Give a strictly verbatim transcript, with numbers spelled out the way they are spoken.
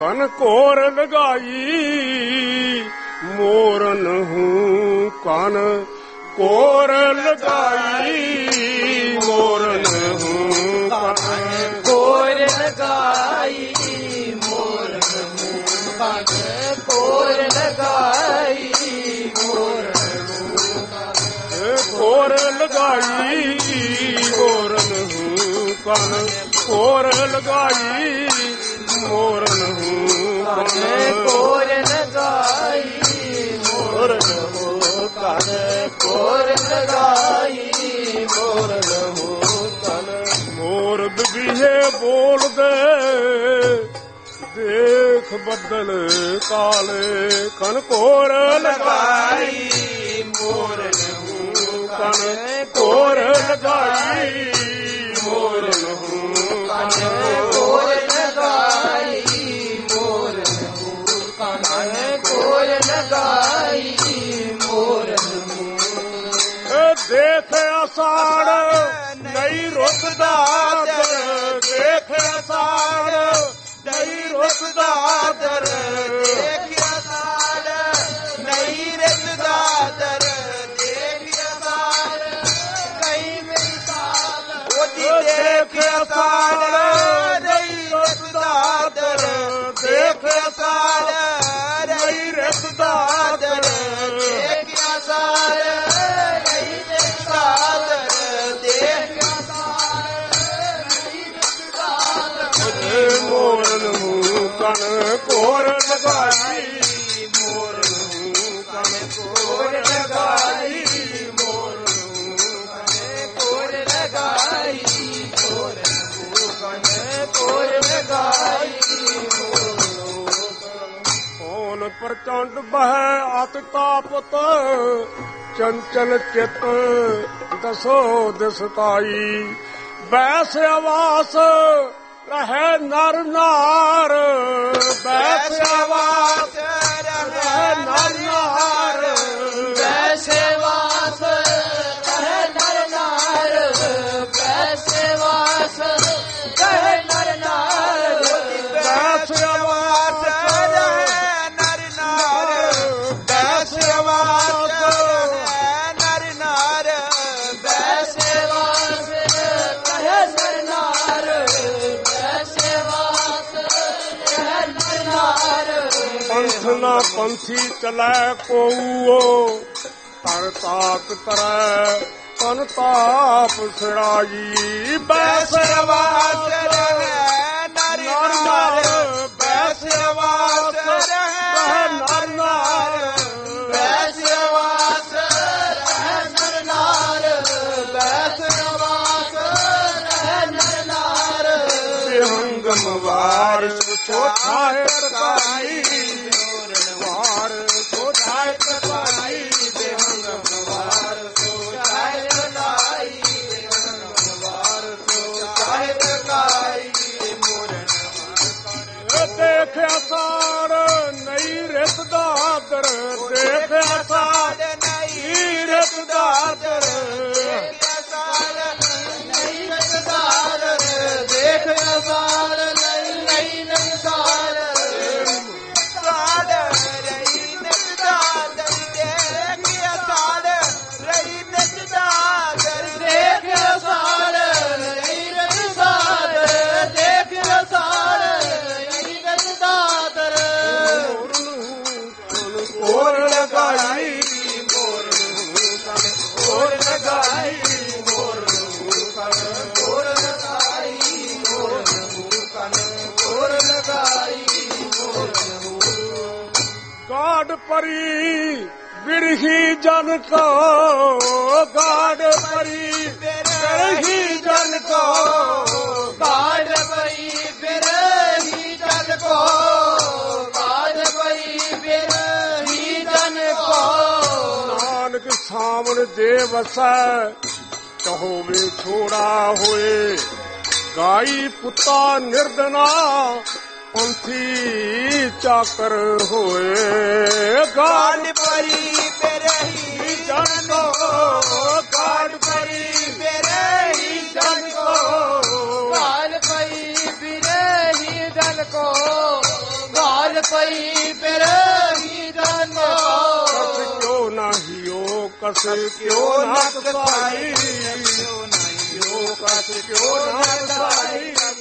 ਕਨ ਘੋਰ ਲਗਾਈ ਮੋਰਨ ਹੂੰ, ਕਨ ਘੋਰ ਲਗਾਈ ਮੋਰਨ ਹੂੰ, ਕਨ ਘੋਰ ਲਗਾਈ ਮੋਰਨ ਹੂੰ, ਕਨ ਘੋਰ ਲਗਾਈ ਮੋਰਨ ਹੂੰ, ਘੋਰ ਲਗਾਈ ਮੋਰਨ ਹੂੰ, ਕਨ ਘੋਰ ਲਗਾਈ ਮੋਰਨ ਹੂੰ, ਕਨ ਘੋਰ ਲਗਾਈ ਮੋਰਨ ਹੂੰ, ਕਨ ਘੋਰ ਲਗਾਈ ਮੋਰਨ ਹੂੰ, ਕਨ ਮੋਰ ਬਿਬੀਏ ਬੋਲਦੇ ਦੇਖ ਬੱਦਲ ਕਾਲੇ, ਕਨ ਘੋਰ ਲਗਾਈ ਮੋਰਨ ਹੂੰ, ਕਨ ਘੋਰ ਲਗਾਈ ਮੋਰਨ ਹੂੰ, ਕਨ ਘੋਰ ਲਗਾਈ ਮੋਰਨ ਹੂੰ, ਕਨ ਘੋਰ ਲਗਾਈ ਮੋਰਨ ਹੂੰ। ਦੇਖ ਅਸਾੜ ਨਹੀਂ ਰੁਕਦਾ ਦਰ, ਦੇਖ ਅਸਾੜ ਨਹੀਂ ਰੁਕਦਾ ਦਰ, ਦੇਖ ਅਸਾੜ ਨਹੀਂ ਰੁਕਦਾ ਦਰ, ਦੇਖ ਅਸਾੜ ਕਈ ਮੇਰੀ ਸਾਲ ਉਹਦੀ ਦੇਖ ਅਸਾੜ ਨਹੀਂ ਰੁਕਦਾ ਦਰ, ਦੇਖ ਅਸਾੜ ਨਹੀਂ ਰੁਕਦਾ ਦਰ, ਦੇਖ ਅਸਾੜ ਨਹੀਂ ਰੁਕਦਾ ਦਰ, ਦੇਖ ਅਸਾੜ ਨਹੀਂ ਰੁਕਦਾ ਦਰ। ਮੋਰਨ ਹੂੰ, ਕਨ ਘੋਰ ਲਗਾਈ ਮੋਰਨ ਹੂੰ, ਕਨ ਘੋਰ ਲਗਾਈ ਮੋਰਨ ਹੂੰ, ਕਨ ਘੋਰ ਲਗਾਈ ਮੋਰਨ ਹੂੰ, ਕਨ ਘੋਰ ਲਗਾਈ ਮੋਰਨ ਹੂੰ। ਕੌਣ ਪ੍ਰਚੰਡ ਬਹਿ ਅਤ ਤਾਪਤ, ਚੰਚਲ ਚਿਤ ਦਸੋ ਦਿਸਤਾਈ, ਬੈਸ ਆਵਾਸ ਰਹਿ ਨਰ ਨਾਰ, ਬੈਸ ਆਵਾਸ ਰਹਿ ਨਰ ਨਾਰ, ਵੈਸੇ ਵਾਸ ਕਹੇ ਨਰ ਨਾਰ, ਵੈਸੇ ਵਾਸ ਕਹੇ ਨਰ ਨਾਰ, ਬੈਸ ਆਵਾਸ ਰਹਿ ਨਰ ਨਾਰ, ਵੈਸੇ ਵਾਸ ਰਹਿ ਨਰ ਨਾਰ, ਵੈਸੇ ਵਾਸ ਕਹੇ ਨਰ ਨਾਰ, ਵੈਸੇ ਵਾਸ ਕਹੇ ਨਰ ਨਾਰ। ਪੰਥ ਨਾ ਪੰਥੀ ਚਲੈ ਕੋਊ, ਤਰ ਤਾਕ ਤਰੈ ਤਨ ਤਾਪ ਛੜਾਈ, ਬੈਸ ਆਵਾਸ ਰਹਿ ਨਰ ਨਾਰ, ਬੈਸ ਆਵਾਸ ਰਹਿ ਨਰ ਨਾਰ, ਵੈਸੇ ਵਾਸ ਰਹਿ ਨਰ ਨਾਰ, ਵੈਸੇ ਵਾਸ ਰਹਿ ਨਰ ਨਾਰ। ਹੰਗਮ ਵਾਰ ਛੋਟਾ ਹੈ ਟਕਾਈ, ਵਾਰ ਛੋਟਾ ਹੈ ਟਕਾਈ, ਹੰਗਮ ਵਾਰ ਸੋ ਚਾਹੇ ਲੜਾਈ, ਹੰਗਮ ਵਾਰ ਸੋ ਚਾਹੇ ਲੜਾਈ, ਮੋਰਨ ਦੇਖ ਅਸਾੜ ਨਹੀਂ ਰਿਸਦਾ ਦਰ, ਦੇਖ ਅਸਾੜ ਨਹੀਂ ਰਿਸਦਾ ਦਰ, ਦੇਖ ਅਸਾਲ ਨਹੀਂ ਨਗਦਾਰ, ਦੇਖ ਅਸਾਲ ਨਹੀਂ ਨਹੀਂ ਨਗਦਾਰ, ਸਾੜ ਰਹੀ ਨਗਦਾਰ, ਦੇਖ ਅਸਾਲ ਰਹੀ ਨਗਦਾਰ, ਦੇਖ ਅਸਾਲ ਰਹੀ ਨਗਦਾਰ, ਦੇਖ ਅਸਾਲ ਰਹੀ ਨਗਦਾਰ। ਹੋਰ ਲਗਾਈ ਮੋਰਨ ਹੂੰ, ਕਨ ਹੋਰ ਲਗਾਈ ਮੋਰਨ ਹੂੰ, ਕਨ ਹੋਰ ਲਗਾਈ ਮੋਰਨ ਹੂੰ, ਕਨ ਹੋਰ ਲਗਾਈ ਮੋਰਨ ਹੂੰ। ਗਾਡ ਪਰੀ ਬਿਰਹੀ ਜਨ ਕੋ, ਗਾਡ ਪਰੀ ਬਿਰਹੀ ਜਨ ਕੋ, ਕਾੜ ਪਈ ਫਿਰ ਹੀ ਜਨ ਕੋ, ਕਾੜ ਪਈ ਫਿਰ ਹੀ ਜਨ ਕੋ। ਨਾਨਕ ਸਾਵਣ ਦੇ ਵਸੈ ਕਹੋਵੇ ਛੋੜਾ ਹੋਏ, ਗਾਈ ਪੁੱਤਾ ਨਿਰਦਨਾ ਪੰਥੀ ਚਾਕਰ ਹੋਏ, ਗਾਡ ਕਾੜ ਪਈ ਫਿਰ ਹੀ ਜਨ ਕੋ, ਗਾਡ ਪਰੀ ਫਿਰ ਹੀ ਜਨ ਕੋ, ਕਾੜ ਪਈ ਫਿਰ ਹੀ ਜਨ ਕੋ, ਕਸ ਕਿਉ ਨਾ ਕਸਾਈ ਕਿਉ ਨਹੀਂ ਜੋ ਕਸ ਕਿਉ ਨਾ ਕਸਾਈ